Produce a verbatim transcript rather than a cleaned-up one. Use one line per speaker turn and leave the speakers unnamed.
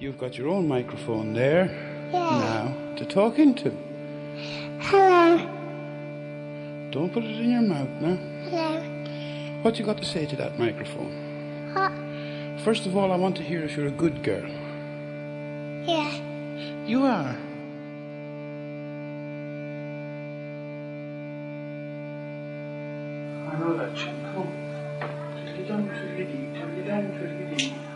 You've got your own microphone there
Yeah.
now to talk into.
Hello.
Don't put it in your mouth now.
Hello.
What you got to say to that microphone?
What?
First of all, I want to hear if you're a good girl.
Yeah.
You are. I know that, Jim. Come. Twiddly-dum, twiddly-dee, twiddly-dum, twiddly-dee.